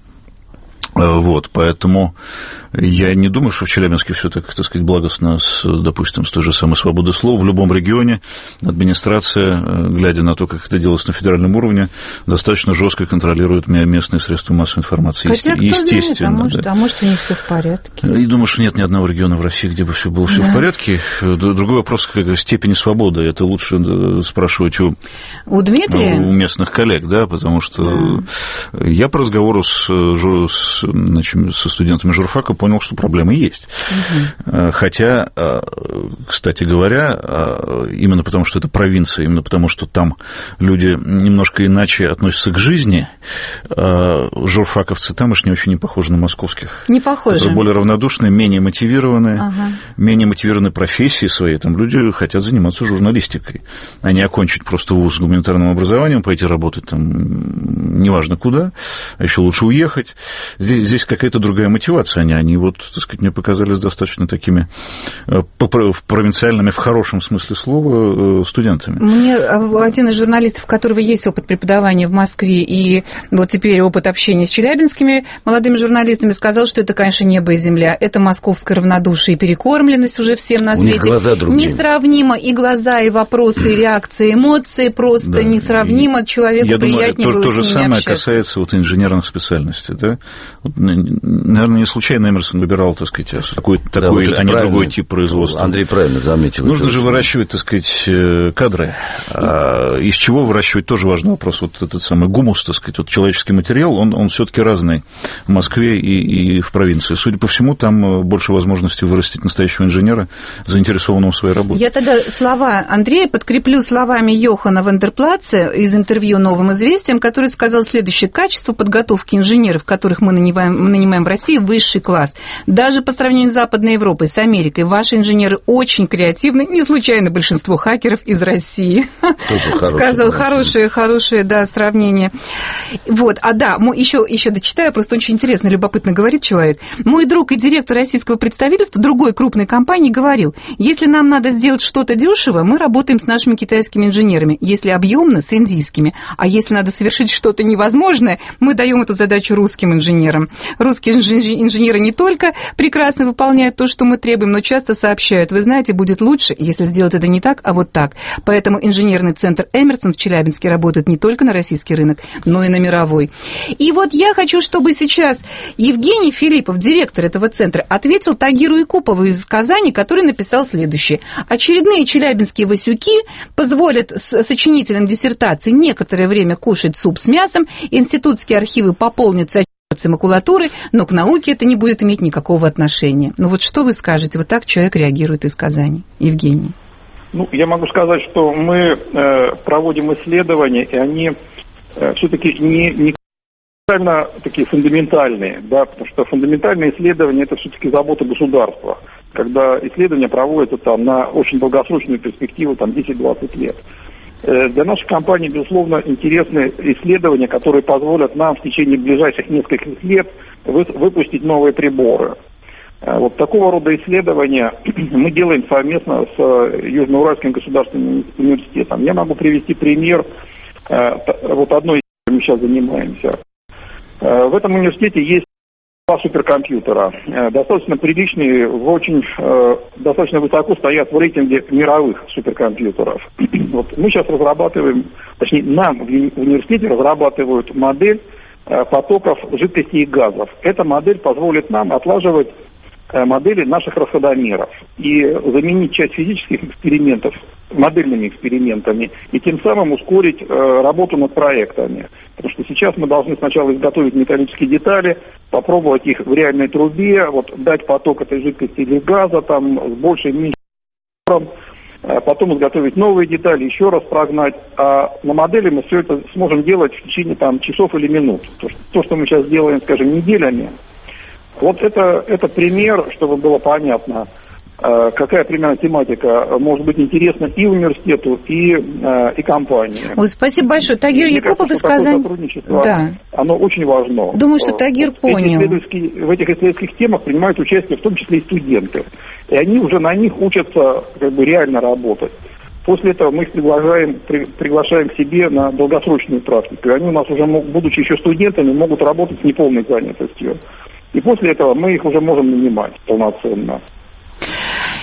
Поэтому я не думаю, что в Челябинске все так, благостно, допустим, с той же самой свободой слова. В любом регионе администрация, глядя на то, как это делается на федеральном уровне, достаточно жестко контролирует местные средства массовой информации. Хотя, естественно. Знает, может, у них все в порядке. И думаю, что нет ни одного региона в России, где бы все было в порядке. Другой вопрос, степени свободы. Это лучше спрашивать у Дмитрия? У местных коллег, потому что я по разговору с значит, со студентами журфака, понял, что проблемы есть. Хотя, кстати говоря, именно потому, что это провинция, именно потому, что там люди немножко иначе относятся к жизни, журфаковцы тамошние очень не похожи на московских. Не похожи. Которые более равнодушные, менее мотивированные, менее мотивированы профессией своей. Там люди хотят заниматься журналистикой, а не окончить просто вуз с гуманитарным образованием, пойти работать там неважно куда, а еще лучше уехать. Здесь какая-то другая мотивация. Они вот, так сказать, мне показались достаточно такими провинциальными, в хорошем смысле слова, студентами. Мне один из журналистов, у которого есть опыт преподавания в Москве и вот теперь опыт общения с челябинскими молодыми журналистами, сказал, что это, конечно, небо и земля. Это московское равнодушие и перекормленность уже всем на свете. Несравнимо и глаза, и вопросы, и реакции, эмоции просто несравнимо. Человеку приятнее было с ними общаться. То же самое касается вот инженерных специальностей. Да? Вот, наверное, не случайно Эмерсон выбирал, так сказать, такой а не другой тип производства. Андрей правильно заметил. Нужно же выращивать, так сказать, кадры. Из чего выращивать, тоже важный вопрос. Вот этот самый гумус, так сказать, вот человеческий материал, он все-таки разный в Москве и в провинции. Судя по всему, там больше возможностей вырастить настоящего инженера, заинтересованного в своей работе. Я тогда слова Андрея подкреплю словами Йохана Вандерплаца из интервью «Новым известиям», который сказал следующее: качество подготовки инженеров, которых мы нанимаем в России, высший класс. Даже по сравнению с Западной Европой, с Америкой, ваши инженеры очень креативны. Не случайно большинство хакеров из России. Сказал хорошее, да, сравнение. Вот, еще дочитаю, просто очень интересно, любопытно говорит человек. Мой друг и директор российского представительства другой крупной компании говорил: если нам надо сделать что-то дешево, мы работаем с нашими китайскими инженерами, если объемно, с индийскими, а если надо совершить что-то невозможное, мы даем эту задачу русским инженерам. Русские инженеры не только прекрасно выполняют то, что мы требуем, но часто сообщают: вы знаете, будет лучше, если сделать это не так, а вот так. Поэтому инженерный центр Эмерсон в Челябинске работает не только на российский рынок, но и на мировой. И вот я хочу, чтобы сейчас Евгений Филиппов, директор этого центра, ответил Тагиру Якупову из Казани, который написал следующее: очередные челябинские васюки позволят сочинителям диссертации некоторое время кушать суп с мясом, институтские архивы пополнятся макулатуры, но к науке это не будет иметь никакого отношения. Ну вот что вы скажете? Вот так человек реагирует из Казани. Евгений. Ну, я могу сказать, что мы проводим исследования, и они все-таки не правильно такие фундаментальные, да, потому что фундаментальные исследования – это все-таки забота государства, когда исследования проводятся там на очень долгосрочную перспективу, там 10-20 лет. Для нашей компании, безусловно, интересны исследования, которые позволят нам в течение ближайших нескольких лет выпустить новые приборы. Вот такого рода исследования мы делаем совместно с Южноуральским государственным университетом. Я могу привести пример вот одной, мы сейчас занимаемся. В этом университете есть два суперкомпьютера, достаточно приличные, достаточно высоко стоят в рейтинге мировых суперкомпьютеров. Вот мы сейчас разрабатываем, точнее, нам в университете разрабатывают модель потоков жидкостей и газов. Эта модель позволит нам отлаживать модели наших расходомеров и заменить часть физических экспериментов модельными экспериментами и тем самым ускорить работу над проектами. Потому что сейчас мы должны сначала изготовить металлические детали, попробовать их в реальной трубе, вот дать поток этой жидкости или газа там с большей меньшей, потом изготовить новые детали, еще раз прогнать. А на модели мы все это сможем делать в течение там часов или минут. То, что мы сейчас делаем, скажем, неделями. Вот это пример, чтобы было понятно, какая примерно тематика может быть интересна и университету, и компании. Ой, спасибо большое. Тагир Якупов из Казани. Сотрудничество, да. Оно очень важно. Думаю, что Тагир понял. В этих исследовательских темах принимают участие в том числе и студенты. И они уже на них учатся реально работать. После этого мы их приглашаем к себе на долгосрочную практику. И они у нас уже, будучи еще студентами, могут работать с неполной занятостью. И после этого мы их уже можем нанимать полноценно.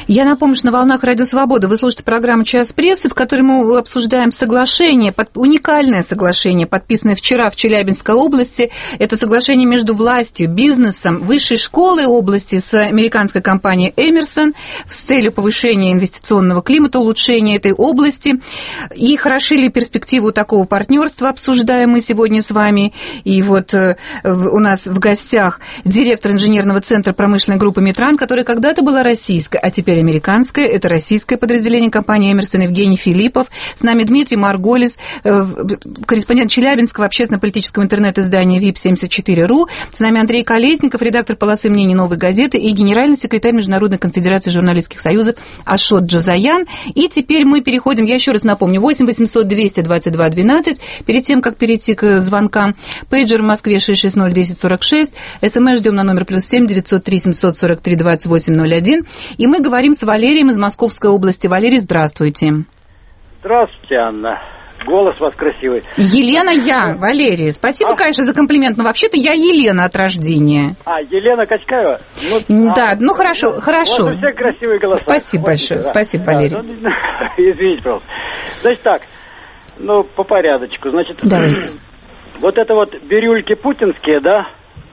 Я напомню, что на волнах Радио Свобода вы слушаете программу «Час прессы», в которой мы обсуждаем соглашение, уникальное соглашение, подписанное вчера в Челябинской области. Это соглашение между властью, бизнесом, высшей школой области с американской компанией Emerson с целью повышения инвестиционного климата, улучшения этой области. И хороши ли перспективу такого партнерства, обсуждаем мы сегодня с вами. И вот у нас в гостях директор инженерного центра промышленной группы «Метран», которая когда-то была российской, а теперь американское, это российское подразделение компании Emerson, Евгений Филиппов. С нами Дмитрий Марголис, корреспондент Челябинского общественно-политического интернет-издания VIP74.ru. С нами Андрей Колесников, редактор полосы мнений «Новой газеты» и генеральный секретарь Международной конфедерации журналистских союзов Ашот Джазаян. И теперь мы переходим, я еще раз напомню, 8 800 222 12, перед тем, как перейти к звонкам. Пейджер в Москве 660 1046, СМС ждем на номер +7 903 743 2801. И мы говорим с Валерием из Московской области. Валерий, здравствуйте. Здравствуйте, Анна. Голос у вас красивый. Елена, Валерий. Спасибо, конечно, за комплимент, но вообще-то я Елена от рождения. Елена Качкаева? Хорошо. У вас все красивые голоса. Спасибо большое. Спасибо, Валерий. Извините, пожалуйста. Значит так, по порядочку. Значит, давайте. Вот это вот бирюльки путинские, да,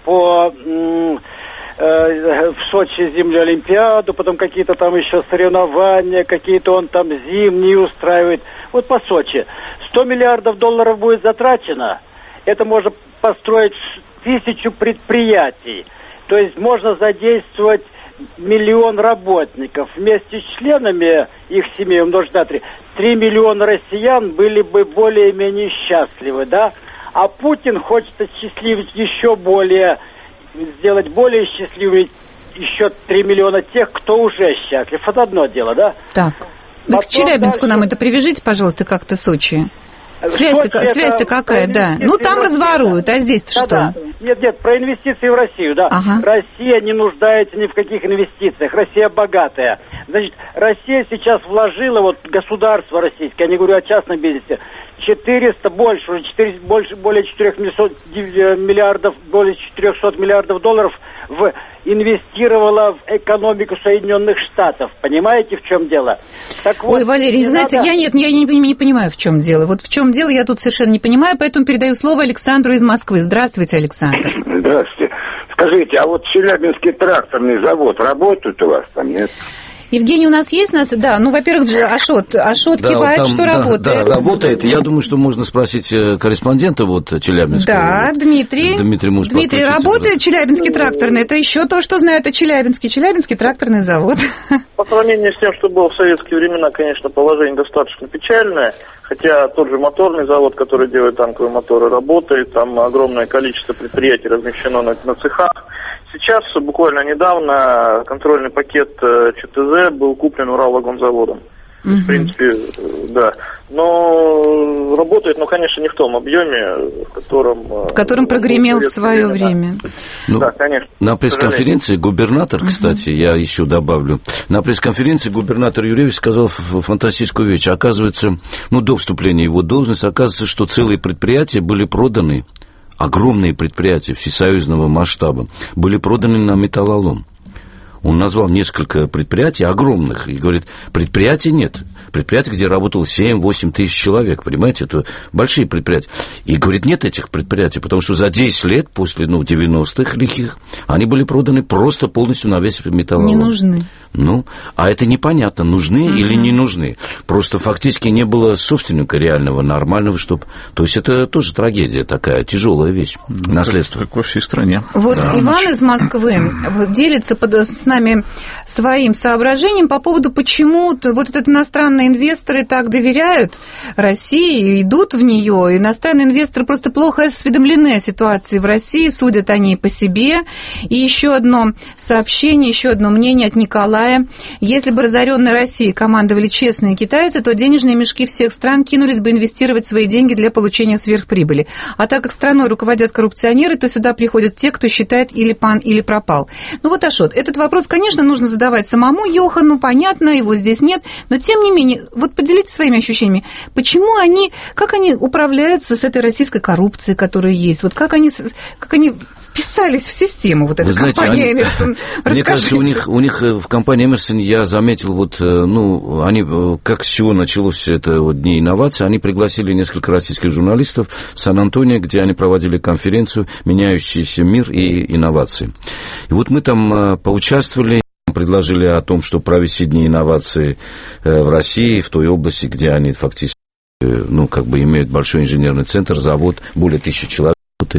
в Сочи зимнюю Олимпиаду, потом какие-то там еще соревнования, какие-то он там зимние устраивает. Вот по Сочи. $100 миллиардов будет затрачено. Это можно построить 1000 предприятий. То есть можно задействовать 1 миллион работников. Вместе с членами их семей умножить на 3. 3 миллиона россиян были бы более-менее счастливы, да? А Путин хочет осчастливить еще более... сделать более счастливыми еще 3 миллиона тех, кто уже счастлив. Это одно дело, да? Так. Вы к Челябинску нам это привяжите, пожалуйста, как-то Сочи. Связь-то какая, да. Там разворуют, а здесь что? Да. Нет, про инвестиции в Россию, да. Ага. Россия не нуждается ни в каких инвестициях. Россия богатая. Значит, Россия сейчас вложила, государство российское, я не говорю о частном бизнесе, более 400 миллиардов долларов инвестировала в экономику Соединенных Штатов. Понимаете, в чем дело? Так вот, Валерий, знаете, я не понимаю, в чем дело. Вот в чем дело, я тут совершенно не понимаю, поэтому передаю слово Александру из Москвы. Здравствуйте, Александр. Здравствуйте. Скажите, а вот Челябинский тракторный завод работает у вас там, нет? Евгений, у нас есть Да, во-первых, Ашот кивает, что работает. Да, работает. Я думаю, что можно спросить корреспондента Челябинского. Да, Дмитрий. Дмитрий, работает Челябинский тракторный? Это еще то, что знает о Челябинский тракторный завод. По сравнению с тем, что было в советские времена, конечно, положение достаточно печальное. Хотя тот же моторный завод, который делает танковые моторы, работает. Там огромное количество предприятий размещено на цехах. Сейчас, буквально недавно, контрольный пакет ЧТЗ был куплен Уралвагонзаводом. В принципе, да. Но работает, конечно, не в том объеме, в котором прогремел в свое время. Да, конечно. На пресс-конференции губернатор, кстати, я еще добавлю, на пресс-конференции губернатор Юрьевич сказал фантастическую вещь. Оказывается, до вступления в его должность, оказывается, что целые предприятия были проданы, огромные предприятия всесоюзного масштаба, были проданы на металлолом. Он назвал несколько предприятий огромных и говорит, предприятий нет. Предприятий, где работало 7-8 тысяч человек, понимаете, это большие предприятия. И говорит, нет этих предприятий, потому что за 10 лет после 90-х лихих они были проданы просто полностью на весь металлолом. Не нужны. А это непонятно, нужны или не нужны. Просто фактически не было собственника реального, нормального, чтобы... То есть это тоже трагедия такая, тяжелая вещь, наследство. Как во всей стране. Иван из Москвы делится с нами своим соображением по поводу, почему этот иностранные инвесторы так доверяют России, идут в нее. Иностранные инвесторы просто плохо осведомлены о ситуации в России, судят они по себе. И еще одно сообщение, еще одно мнение от Николая. Если бы разоренной Россией командовали честные китайцы, то денежные мешки всех стран кинулись бы инвестировать свои деньги для получения сверхприбыли. А так как страной руководят коррупционеры, то сюда приходят те, кто считает или пан, или пропал. Ашот, этот вопрос, конечно, нужно задавать самому Йохану, понятно, его здесь нет, но тем не менее, поделитесь своими ощущениями, как они управляются с этой российской коррупцией, которая есть, как они вписались в систему, вот эта компания Эмерсон? Мне кажется, у них в компании Эмерсон, я заметил, вот, ну, они, как с чего началось все это вот, Дни инноваций, они пригласили несколько российских журналистов в Сан-Антонио, где они проводили конференцию «Меняющийся мир и инновации». И вот мы там поучаствовали, предложили о том, что провести Дни инноваций в России, в той области, где они фактически, ну, как бы имеют большой инженерный центр, завод, более 1000 человек.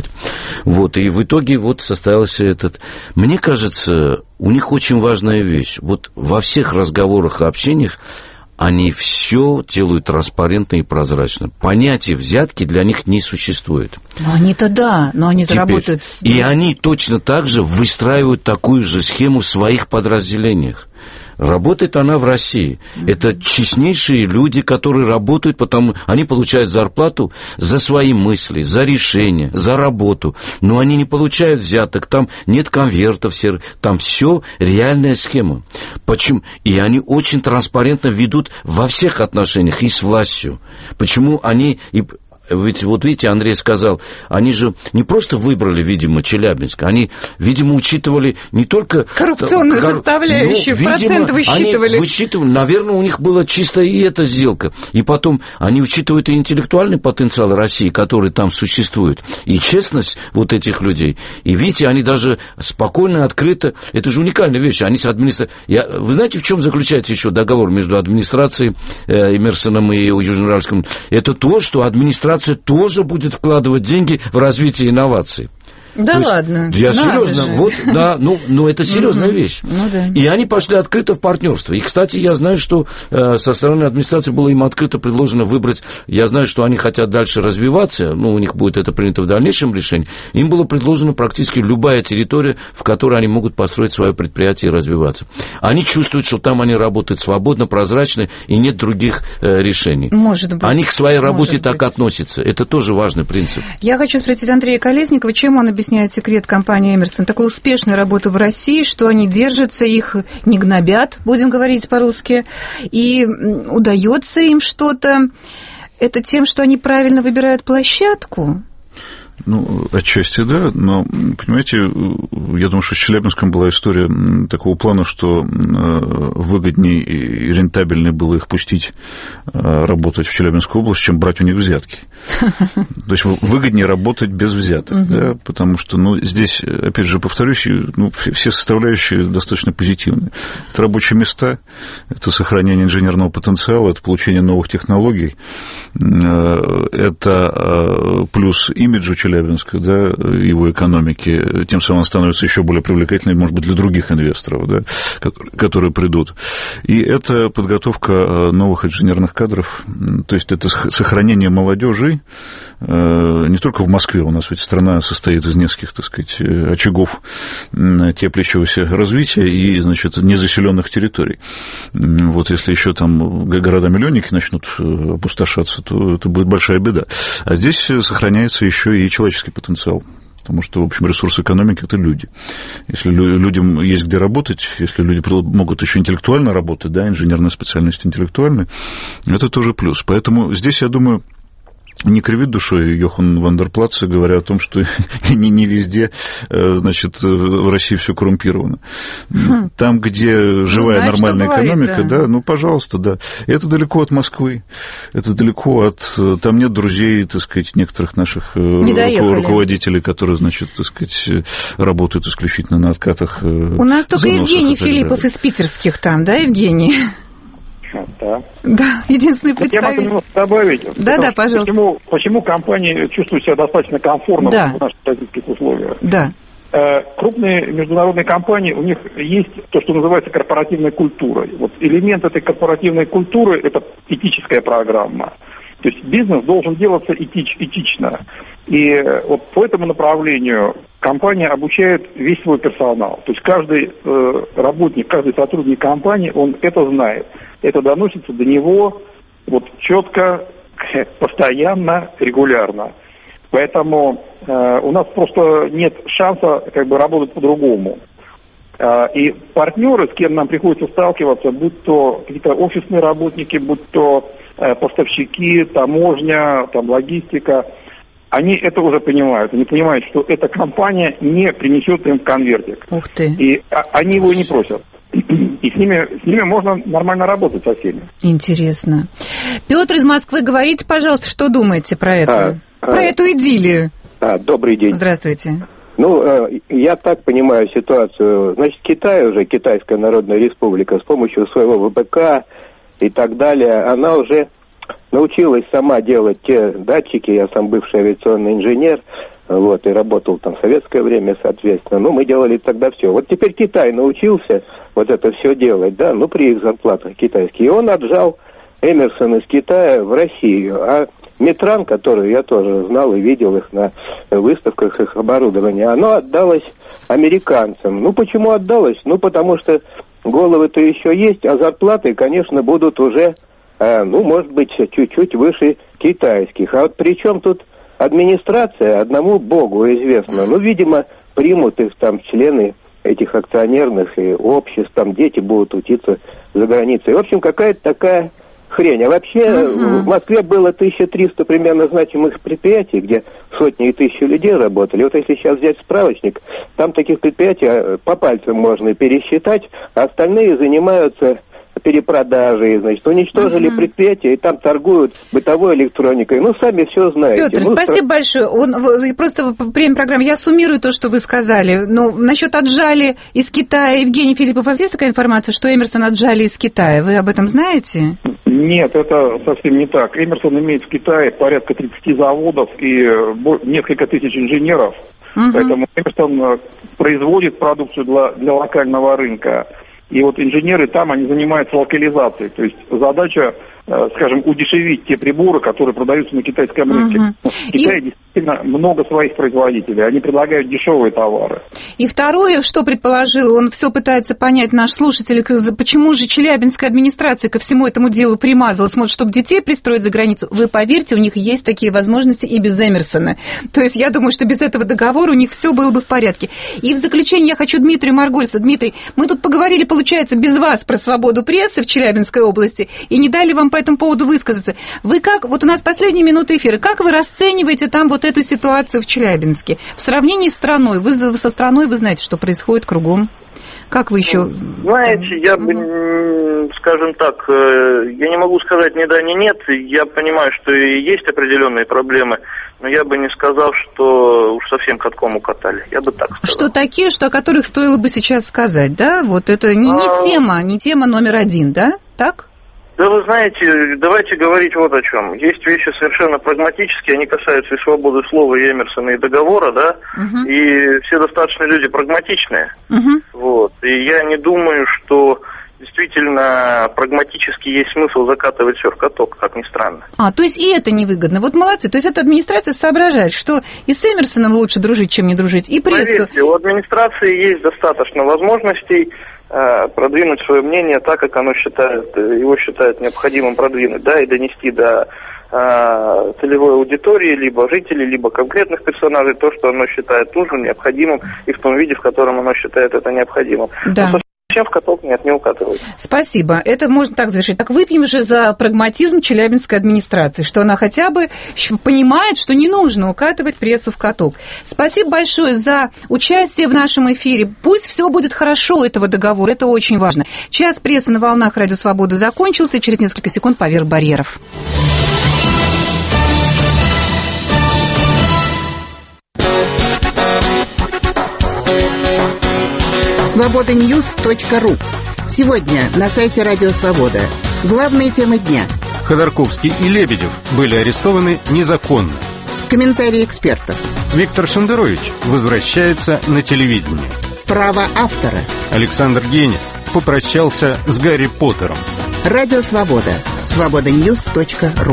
Вот, и в итоге вот состоялся этот... Мне кажется, у них очень важная вещь. Вот во всех разговорах и общениях они все делают транспарентно и прозрачно. Понятие взятки для них не существует. Но они-то да, но они-то работают... И они точно так же выстраивают такую же схему в своих подразделениях. Работает она в России. Это честнейшие люди, которые работают, потому они получают зарплату за свои мысли, за решения, за работу. Но они не получают взяток, там нет конвертов, там все реальная схема. Почему? И они очень транспарентно ведут во всех отношениях и с властью. Почему они... Ведь вот видите, Андрей сказал, они же не просто выбрали, видимо, Челябинск, они, видимо, учитывали не только... Коррупционную составляющую, но, процент высчитывали. Они высчитывали, наверное, у них была чисто и эта сделка. И потом они учитывают и интеллектуальный потенциал России, который там существует, и честность вот этих людей. И видите, они даже спокойно, открыто... Это же уникальная вещь. Они с администрацией... Вы знаете, в чем заключается еще договор между администрацией Эмерсоном и Южноуральским? Это то, что администрация тоже будет вкладывать деньги в развитие инноваций. Да ладно. Я серьезно, вот, да, ну это серьезная вещь. Ну, да. И они пошли открыто в партнерство. И, кстати, я знаю, что со стороны администрации было им открыто предложено выбрать, я знаю, что они хотят дальше развиваться, ну, у них будет это принято в дальнейшем решении, им было предложено практически любая территория, в которой они могут построить свое предприятие и развиваться. Они чувствуют, что там они работают свободно, прозрачно, и нет других решений. Может быть. Они к своей работе так относятся. Это тоже важный принцип. Я хочу спросить Андрея Колесникова, чем он объясняет секрет компании Эмерсон такой успешной работы в России, что они держатся, их не гнобят, будем говорить по-русски, и удается им что-то. Это тем, что они правильно выбирают площадку? Ну, отчасти да, но, понимаете, я думаю, что с Челябинском была история такого плана, что выгоднее и рентабельнее было их пустить работать в Челябинскую область, чем брать у них взятки. То есть выгоднее работать без взяток, да, потому что, ну, здесь, опять же, повторюсь, ну, все составляющие достаточно позитивные. Это рабочие места, это сохранение инженерного потенциала, это получение новых технологий, это плюс имиджу Челябинска, да, его экономики, тем самым становится еще более привлекательной, может быть, для других инвесторов, да, которые придут. И это подготовка новых инженерных кадров, то есть это сохранение молодежи, не только в Москве, у нас ведь страна состоит из нескольких, так сказать, очагов теплящегося развития и, значит, незаселенных территорий. Вот если еще там города-миллионники начнут опустошаться, то это будет большая беда. А здесь сохраняется еще и человеческий потенциал. Потому что, в общем, ресурс экономики – это люди. Если людям есть где работать, если люди могут еще интеллектуально работать, да, инженерная специальность интеллектуальная, это тоже плюс. Поэтому здесь, я думаю, не кривит душой Йохан ван дер Платце, говоря о том, что не везде, значит, в России все коррумпировано. Там, где живая нормальная экономика, да, ну, пожалуйста, да. Это далеко от Москвы, это далеко от... Там нет друзей, так сказать, некоторых наших руководителей, которые, значит, так сказать, работают исключительно на откатах. У нас только Евгений Филиппов из питерских там, да, Евгений? Да. Да, единственный представитель. Я могу добавить. Да, пожалуйста. Почему компании чувствуют себя достаточно комфортно в наших российских условиях? Да. Крупные международные компании, у них есть то, что называется корпоративной культурой. Вот элемент этой корпоративной культуры – это этическая программа. То есть бизнес должен делаться этично. И вот по этому направлению компания обучает весь свой персонал. То есть каждый работник, каждый сотрудник компании, он это знает. Это доносится до него вот четко, постоянно, регулярно. Поэтому у нас просто нет шанса как бы работать по-другому. И партнеры, с кем нам приходится сталкиваться, будь то какие-то офисные работники, будь то поставщики, таможня, там, логистика, они это уже понимают. Они понимают, что эта компания не принесет им конвертик. Ух ты. И они его не просят. И с ними можно нормально работать со всеми. Интересно. Петр из Москвы, говорите, пожалуйста, что думаете про это? Про эту идиллию. Добрый день. Здравствуйте. Я так понимаю ситуацию. Значит, Китай уже, Китайская Народная Республика, с помощью своего ВПК и так далее, она уже научилась сама делать те датчики. Я сам бывший авиационный инженер, и работал там в советское время, соответственно. Мы делали тогда все. Вот теперь Китай научился вот это все делать, да, при их зарплатах китайских. И он отжал Эмерсон из Китая в Россию. А Метран, которую я тоже знал и видел их на выставках, их оборудования, оно отдалось американцам. Почему отдалось? Потому что головы-то еще есть, а зарплаты, конечно, будут уже, может быть, чуть-чуть выше китайских. А вот при чем тут администрация, одному богу известно. Видимо, примут их там члены этих акционерных и обществ, там дети будут учиться за границей. В общем, какая-то такая хрень. А вообще в Москве было 1300 примерно значимых предприятий, где сотни и тысячи людей работали. Вот если сейчас взять справочник, там таких предприятий по пальцам можно пересчитать, а остальные занимаются перепродажей, уничтожили предприятия и там торгуют бытовой электроникой. Сами все знаете. Петр, спасибо большое. Просто время программы, я суммирую то, что вы сказали. Насчет отжали из Китая, Евгений Филиппов, у вас есть такая информация, что Эмерсон отжали из Китая? Вы об этом знаете? Нет, это совсем не так. Эмерсон имеет в Китае порядка 30 заводов и несколько тысяч инженеров. Поэтому Эмерсон производит продукцию для локального рынка. И инженеры там, они занимаются локализацией. То есть задача, скажем, удешевить те приборы, которые продаются на китайском рынке. В Китае действительно много своих производителей. Они предлагают дешевые товары. И второе, что предположил, он все пытается понять, наш слушатель, почему же Челябинская администрация ко всему этому делу примазалась, чтобы детей пристроить за границу. Вы поверьте, у них есть такие возможности и без Эмерсона. То есть я думаю, что без этого договора у них все было бы в порядке. И в заключение я хочу Дмитрию Маргольцу. Дмитрий, мы тут поговорили, получается, без вас про свободу прессы в Челябинской области и не дали вам по этому поводу высказаться. Вы как, у нас последние минуты эфира, как вы расцениваете там эту ситуацию в Челябинске? В сравнении с страной, со страной вы знаете, что происходит кругом. Как вы еще... Знаете, я бы, скажем так, я не могу сказать ни да, ни нет. Я понимаю, что и есть определенные проблемы, но я бы не сказал, что уж совсем катком укатали. Я бы так сказал. Что такие, о которых стоило бы сейчас сказать, да? Это не тема номер один, да? Так? Да вы знаете, давайте говорить вот о чем. Есть вещи совершенно прагматические, они касаются и свободы слова, и Эмерсона, и договора, да, и все достаточно люди прагматичные. И я не думаю, что действительно прагматически есть смысл закатывать все в каток, как ни странно. То есть и это невыгодно. Молодцы. То есть эта администрация соображает, что и с Эмерсоном лучше дружить, чем не дружить, и прессу. Поверьте, у администрации есть достаточно возможностей продвинуть свое мнение так, как его считает необходимым продвинуть, да, и донести до целевой аудитории, либо жителей, либо конкретных персонажей то, что оно считает нужным, необходимым, и в том виде, в котором оно считает это необходимым. Да. Совсем в каток не укатывают. Спасибо. Это можно так завершить. Так выпьем же за прагматизм Челябинской администрации, что она хотя бы понимает, что не нужно укатывать прессу в каток. Спасибо большое за участие в нашем эфире. Пусть все будет хорошо у этого договора, это очень важно. Час прессы на волнах Радио Свобода закончился, и через несколько секунд поверх барьеров. Свободаньюз.ру. Сегодня на сайте Радио Свобода. Главные темы дня. Ходорковский и Лебедев были арестованы незаконно. Комментарии экспертов. Виктор Шендерович возвращается на телевидение. Право автора. Александр Генис попрощался с Гарри Поттером. Радио Свобода. Свободаньюз.ру.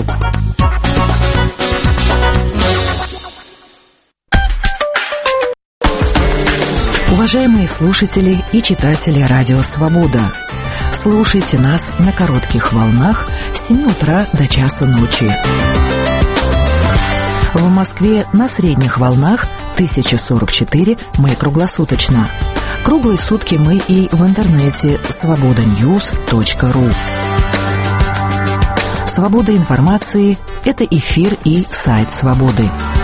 Уважаемые слушатели и читатели Радио Свобода, слушайте нас на коротких волнах с 7 утра до часу ночи. В Москве на средних волнах 1044 мы круглосуточно. Круглые сутки мы и в интернете свободаньюз.ру. Свобода информации – это эфир и сайт Свободы.